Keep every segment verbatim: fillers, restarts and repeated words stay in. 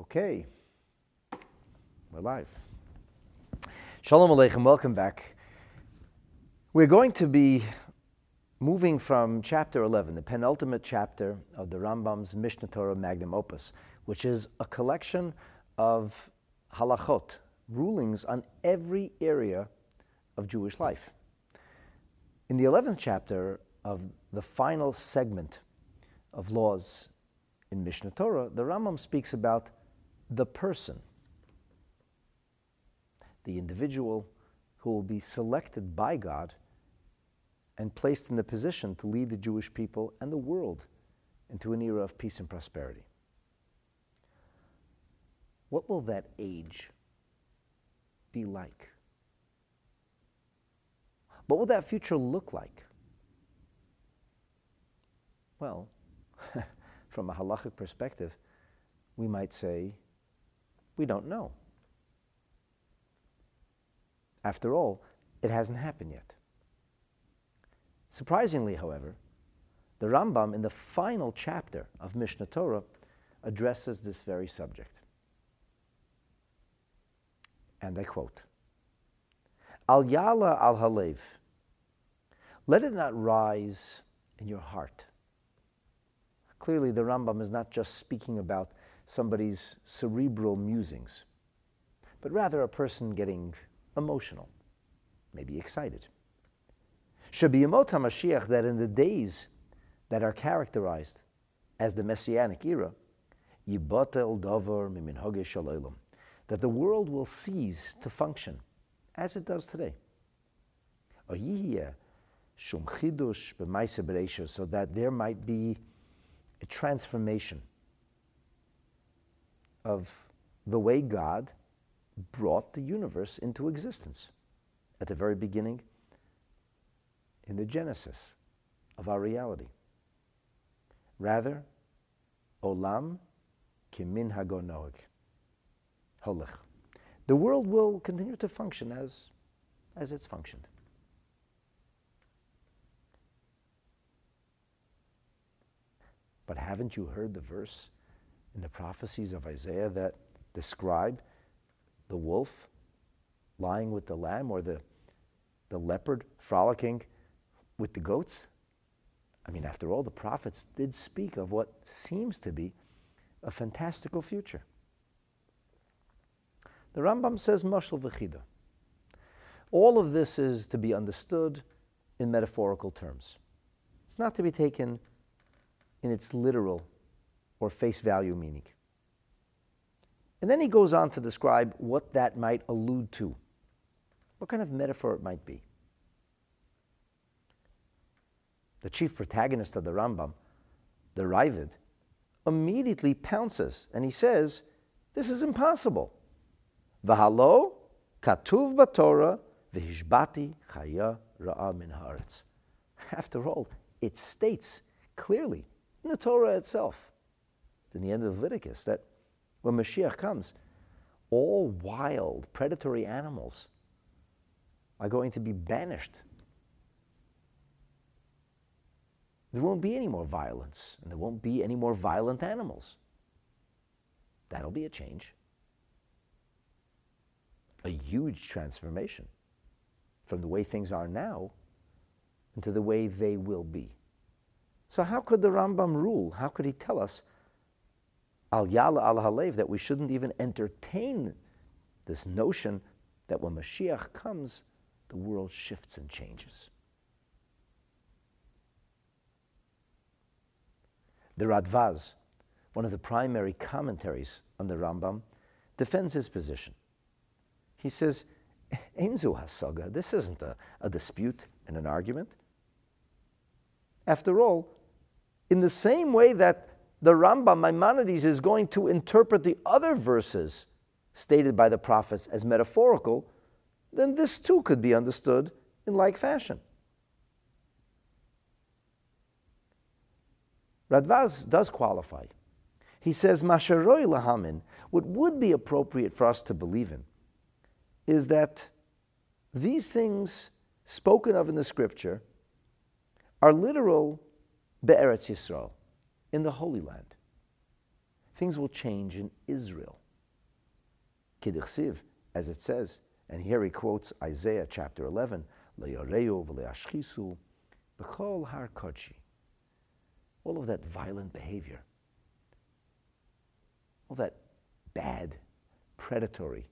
Okay, we're live. Shalom Aleichem, welcome back. We're going to be moving from chapter eleven, the penultimate chapter of the Rambam's Mishneh Torah Magnum Opus, which is a collection of halachot, rulings on every area of Jewish life. In the eleventh chapter of the final segment of laws in Mishneh Torah, the Rambam speaks about the person, the individual who will be selected by God and placed in the position to lead the Jewish people and the world into an era of peace and prosperity. What will that age be like? What will that future look like? Well, from a halachic perspective, we might say, we don't know. After all, it hasn't happened yet. Surprisingly, however, the Rambam in the final chapter of Mishneh Torah addresses this very subject. And I quote, Al Yala al Halev, let it not rise in your heart. Clearly, the Rambam is not just speaking about somebody's cerebral musings, but rather a person getting emotional, maybe excited. Shabiyamot HaMashiach, that in the days that are characterized as the Messianic era, Yibatel Davar Miminhage Shalom, that the world will cease to function as it does today. Shum Chidush B'Maaseh Bereishis, so that there might be a transformation of the way God brought the universe into existence at the very beginning, in the genesis of our reality. Rather, Olam Kimin Hagonoeg, Holech. The world will continue to function as, as it's functioned. But haven't you heard the verse in the prophecies of Isaiah that describe the wolf lying with the lamb, or the, the leopard frolicking with the goats? I mean, after all, the prophets did speak of what seems to be a fantastical future. The Rambam says, Mashal v'chida. All of this is to be understood in metaphorical terms. It's not to be taken in its literal or face value meaning. And then he goes on to describe what that might allude to, what kind of metaphor it might be. The chief protagonist of the Rambam, the Ravid, immediately pounces and he says, this is impossible. V'halo katuv b'Torah v'hishbati chaya ra'a min haaretz. After all, it states clearly in the Torah itself, in the end of Leviticus, that when Mashiach comes, all wild, predatory animals are going to be banished. There won't be any more violence, and there won't be any more violent animals. That'll be a change. A huge transformation from the way things are now into the way they will be. So how could the Rambam rule? How could he tell us, Al Yala al Halev, that we shouldn't even entertain this notion that when Mashiach comes, the world shifts and changes? The Radvaz, one of the primary commentaries on the Rambam, defends his position. He says, Einzu hasaga, this isn't a, a dispute and an argument. After all, in the same way that the Rambam, Maimonides, is going to interpret the other verses stated by the prophets as metaphorical, then this too could be understood in like fashion. Radvaz does qualify. He says, Masharoi lahamin, what would be appropriate for us to believe in is that these things spoken of in the scripture are literal be'eretz Yisrael, in the Holy Land. things will change in Israel. Kedichsiv, as it says, and here he quotes Isaiah chapter eleven, Le'yoreu v'le'ashchisu b'chol har kodshi. All of that violent behavior, all that bad, predatory,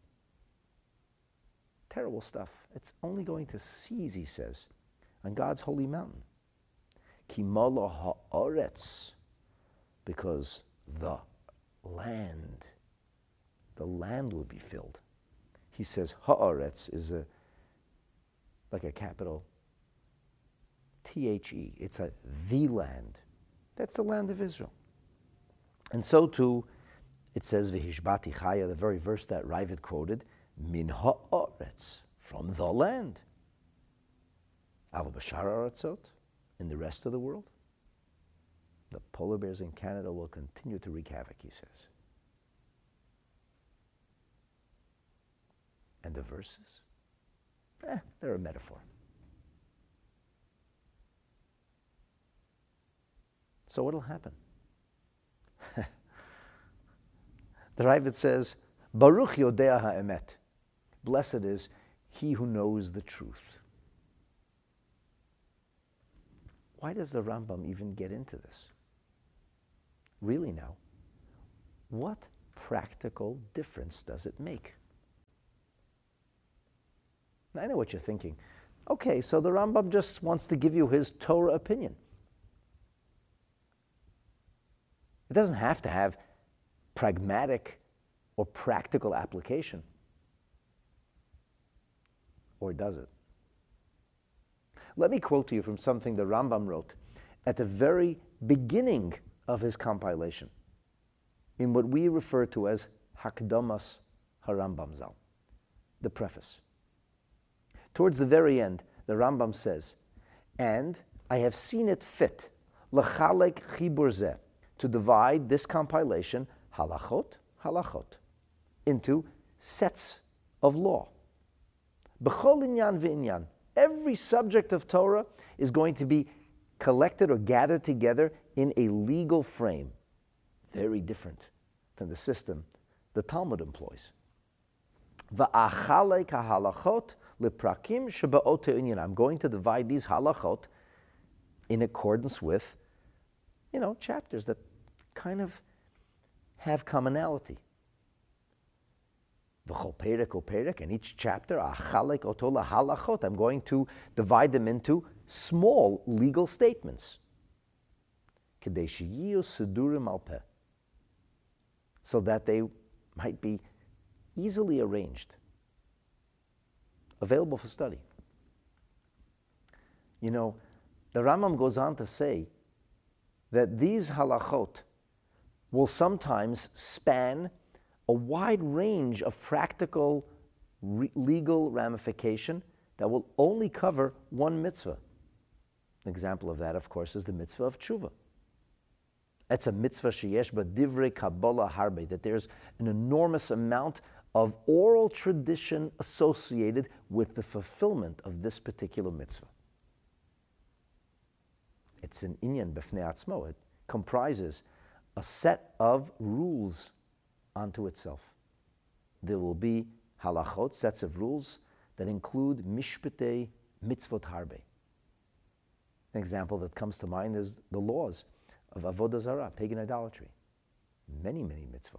terrible stuff, it's only going to cease, he says, on God's holy mountain. Ki mala ha'aretz, because the land, the land will be filled. He says ha'aretz is a like a capital T H E. It's a the land. That's the land of Israel. And so too, it says v'hishbati chaya, the very verse that Ravid quoted, min ha'aretz, from the land. Al b'shar ha'aratzot, in the rest of the world, the polar bears in Canada will continue to wreak havoc, he says. And the verses? Eh, they're a metaphor. So what'll happen? The Ravid says, Baruch Yodea ha'emet. Blessed is he who knows the truth. Why does the Rambam even get into this? Really now, what practical difference does it make? I know what you're thinking. Okay, so the Rambam just wants to give you his Torah opinion. It doesn't have to have pragmatic or practical application. Or does it? Let me quote to you from something the Rambam wrote at the very beginning of his compilation, in what we refer to as Hakdamas HaRambam Zal, the preface. Towards the very end, the Rambam says, and I have seen it fit, l'chalek chibur zeh, to divide this compilation, halachot, halachot, into sets of law. B'chol inyan v'inyan, every subject of Torah is going to be collected or gathered together in a legal frame, very different than the system the Talmud employs. V'achalek ha'halachot leprakim sheba'ot inyan. I'm going to divide these halachot in accordance with, you know, chapters that kind of have commonality. V'chol perek o perek, and each chapter, achalek oto lahalachot, I'm going to divide them into small legal statements. Kedei sheyiyu sedurim al peh, so that they might be easily arranged, available for study. You know, the Rambam goes on to say that these halachot will sometimes span a wide range of practical re- legal ramification that will only cover one mitzvah. An example of that, of course, is the mitzvah of tshuva. It's a mitzvah sheyesh ba divrei kabbalah harbe, that there's an enormous amount of oral tradition associated with the fulfillment of this particular mitzvah. It's an inyan b'fnei atzmo. It comprises a set of rules unto itself. There will be halachot, sets of rules, that include mishpatei mitzvot harbe. An example that comes to mind is the laws of avodah zarah, pagan idolatry. Many, many mitzvot.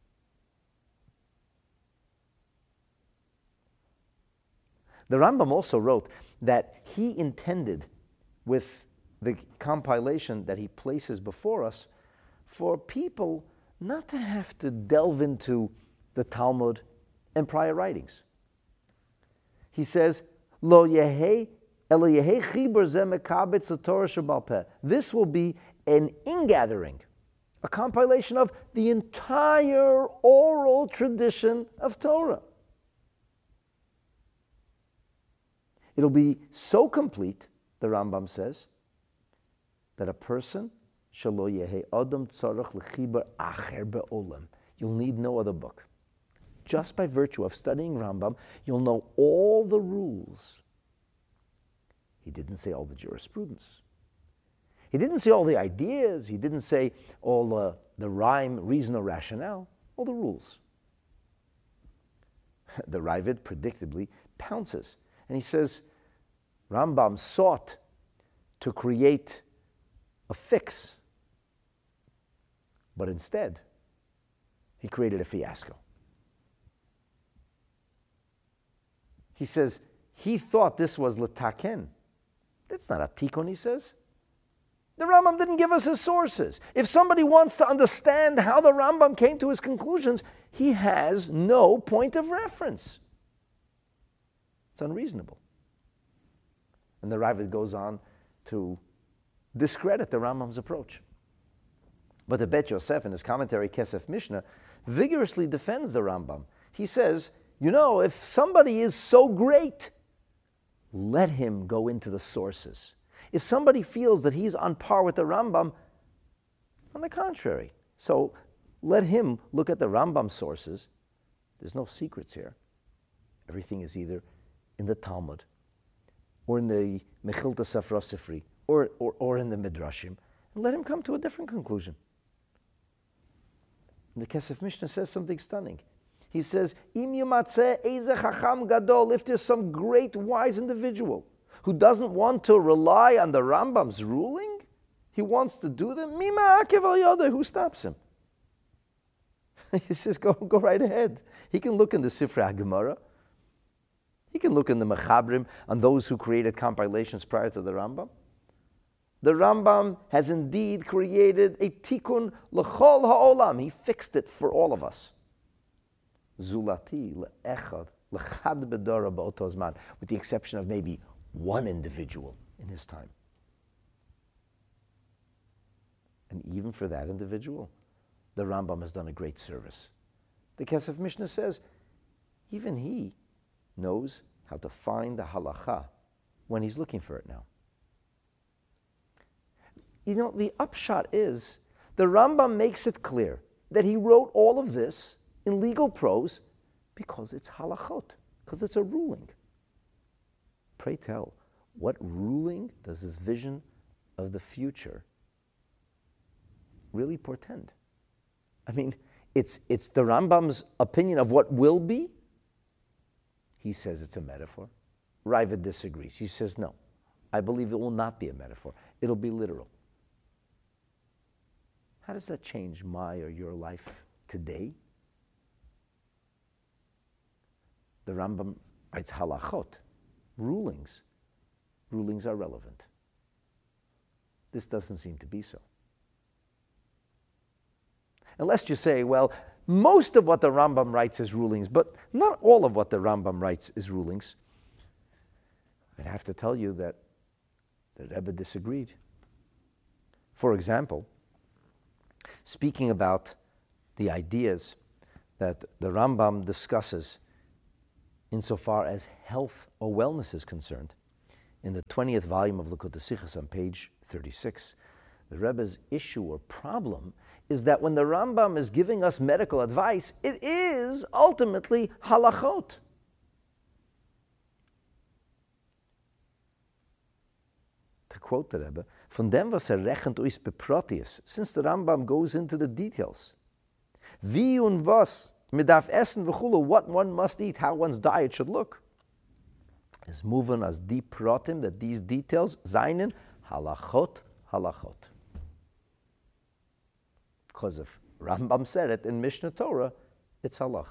The Rambam also wrote that he intended, with the compilation that he places before us, for people not to have to delve into the Talmud and prior writings. He says, Lo yehei elo yehei chibur zeh mekabetz haTorah shebal peh. This will be an ingathering, a compilation of the entire oral tradition of Torah. It'll be so complete, the Rambam says, that a person, shelo yehe adam tzarech lechibar acher be'olam, you'll need no other book. Just by virtue of studying Rambam, you'll know all the rules. He didn't say all the jurisprudence. He didn't say all the ideas. He didn't say all the the rhyme, reason, or rationale, or the rules. The Ravid predictably pounces. And he says, Rambam sought to create a fix, but instead, he created a fiasco. He says, he thought this was letaken. That's not a tikkun, he says. The Rambam didn't give us his sources. If somebody wants to understand how the Rambam came to his conclusions, he has no point of reference. It's unreasonable. And the Ravid goes on to discredit the Rambam's approach. But the Bet Yosef, in his commentary, Kesef Mishnah, vigorously defends the Rambam. He says, you know, if somebody is so great, let him go into the sources. If somebody feels that he's on par with the Rambam, on the contrary. So let him look at the Rambam sources. There's no secrets here. Everything is either in the Talmud, or in the Mechilta Safra Sifri, or, or, or in the Midrashim, and let him come to a different conclusion. And the Kesef Mishnah says something stunning. He says, Im yumatzeh eze chacham gadol, if there's some great wise individual who doesn't want to rely on the Rambam's ruling, he wants to do them, mima akev al yodeh, who stops him? He says, go, go right ahead. He can look in the Sifrei HaGemara. He can look in the Mechabrim on those who created compilations prior to the Rambam. The Rambam has indeed created a tikkun l'chol ha'olam. He fixed it for all of us. Zulati le'echad l'chad bedora ba'oto zman, with the exception of maybe one individual in his time. And even for that individual, the Rambam has done a great service. The Kesef Mishnah says, even he knows how to find the halacha when he's looking for it now. You know, the upshot is, the Rambam makes it clear that he wrote all of this in legal prose because it's halachot, because it's a ruling. Pray tell, what ruling does this vision of the future really portend? I mean, it's, it's the Rambam's opinion of what will be. He says it's a metaphor. Ravid disagrees. He says, no, I believe it will not be a metaphor. It'll be literal. How does that change my or your life today? The Rambam writes halachot, rulings. Rulings are relevant. This doesn't seem to be so. Unless you say, well, most of what the Rambam writes is rulings, but not all of what the Rambam writes is rulings. I'd have to tell you that the Rebbe disagreed. For example, speaking about the ideas that the Rambam discusses insofar as health or wellness is concerned, in the twentieth volume of Likutei Sichos on page thirty-six, the Rebbe's issue or problem is that when the Rambam is giving us medical advice, it is ultimately halachot. To quote the Rebbe, von dem was er rechent us beprotius, since the Rambam goes into the details. Wie und was, mit darf essen v'chulu, what one must eat, how one's diet should look. Is moving as deep protim, that these details, seinen halachot, halachot. Because if Rambam said it in Mishnah Torah, it's halacha.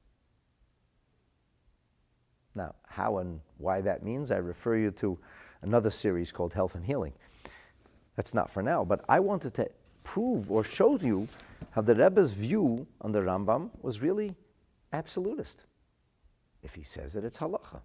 Now, how and why that means, I refer you to another series called Health and Healing. That's not for now, but I wanted to prove or show you how the Rebbe's view on the Rambam was really absolutist. If he says it, it's halacha.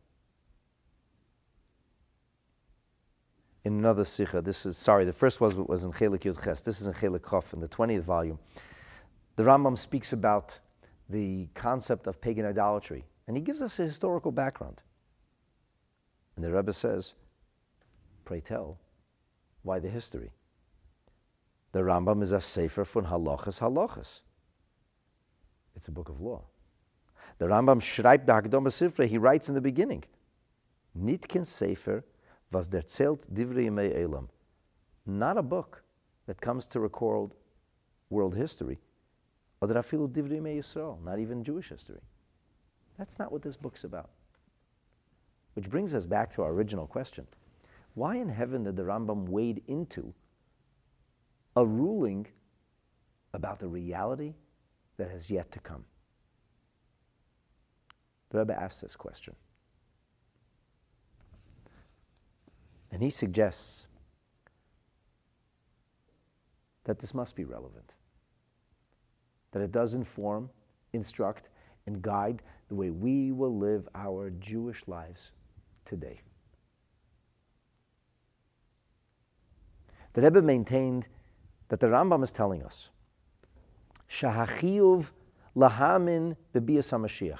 In another sikha, this is, sorry, the first was, was in Chelik Yud Ches, this is in Chelik Chof, in the twentieth volume. The Rambam speaks about the concept of pagan idolatry, and he gives us a historical background. And the Rebbe says, pray tell, why the history? The Rambam is a sefer von halachas halachas. It's a book of law. The Rambam schreibt der Hakdama Sifrei, he writes in the beginning, Nitkin sefer was erzählt divrei yemei elam. Not a book that comes to record world history, or that afilu divrei Yisrael, not even Jewish history. That's not what this book's about. Which brings us back to our original question. Why in heaven did the Rambam wade into a ruling about the reality that has yet to come? The Rebbe asks this question. And he suggests that this must be relevant, that it does inform, instruct, and guide the way we will live our Jewish lives today. The Rebbe maintained that the Rambam is telling us, Shahachiyuv lahamin b'bias HaMashiach,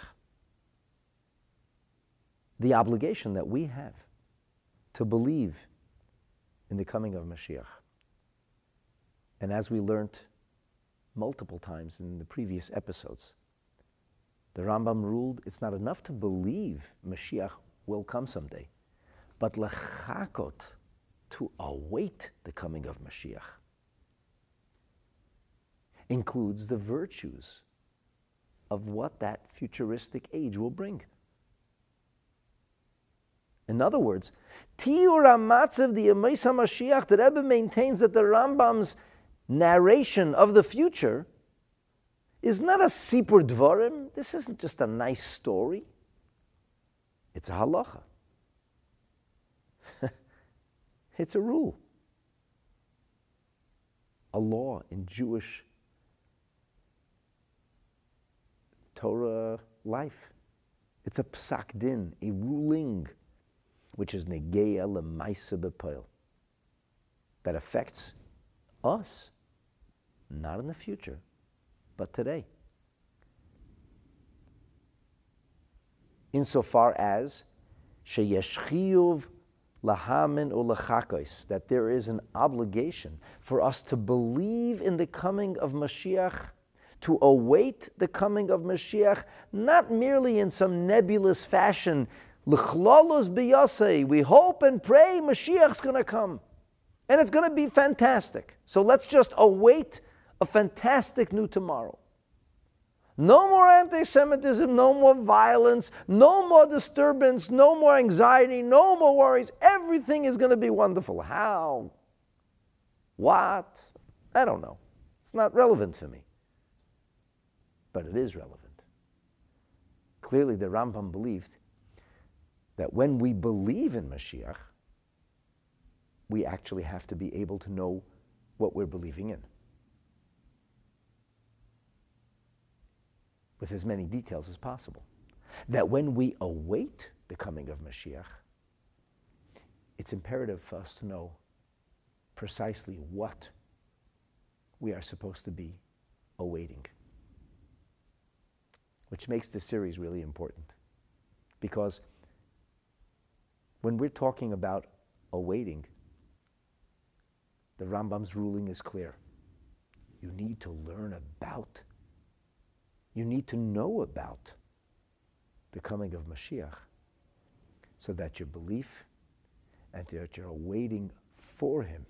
the obligation that we have to believe in the coming of Mashiach. And as we learned multiple times in the previous episodes, the Rambam ruled it's not enough to believe Mashiach will come someday, but lechakot, to await the coming of Mashiach, includes the virtues of what that futuristic age will bring. In other words, Tiur HaMatzav D'Yemei HaMashiach, the Rebbe maintains that the Rambam's narration of the future is not a sipur dvarim. This isn't just a nice story. It's a halacha. It's a rule, a law in Jewish Torah life. It's a psak din, a ruling, which is negeya lemaisa b'poil, that affects us, not in the future, but today. Insofar as sheyesh chiyuv lahamin ulachakos, that there is an obligation for us to believe in the coming of Mashiach, to await the coming of Mashiach, not merely in some nebulous fashion. L'chlalos b'yasei, we hope and pray Mashiach's going to come, and it's going to be fantastic. So let's just await a fantastic new tomorrow. No more anti-Semitism, no more violence, no more disturbance, no more anxiety, no more worries. Everything is going to be wonderful. How? What? I don't know. It's not relevant for me. But it is relevant. Clearly, the Rambam believed that when we believe in Mashiach, we actually have to be able to know what we're believing in, with as many details as possible. That when we await the coming of Mashiach, it's imperative for us to know precisely what we are supposed to be awaiting. Which makes this series really important. Because when we're talking about awaiting, the Rambam's ruling is clear. You need to learn about, you need to know about the coming of Mashiach, so that your belief and that you're awaiting for him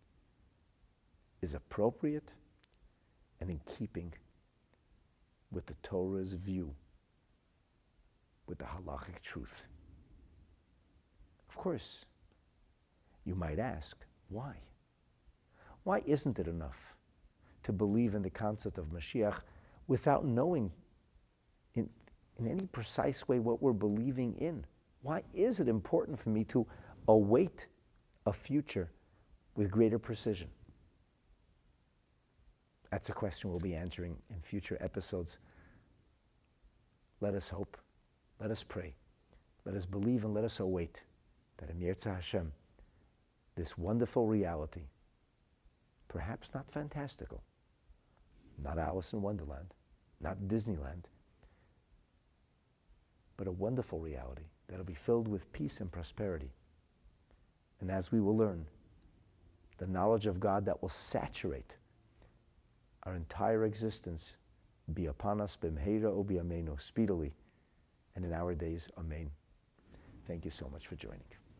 is appropriate and in keeping with the Torah's view, with the halachic truth. Of course, you might ask, why? Why isn't it enough to believe in the concept of Mashiach without knowing in, in any precise way what we're believing in? Why is it important for me to await a future with greater precision? That's a question we'll be answering in future episodes. Let us hope, let us pray, let us believe, and let us await that in Yirtzeh Hashem, this wonderful reality, perhaps not fantastical, not Alice in Wonderland, not Disneyland, but a wonderful reality that will be filled with peace and prosperity. And as we will learn, the knowledge of God that will saturate our entire existence be upon us, b'mheira o b'yameinu, speedily, and in our days, amen. Thank you so much for joining.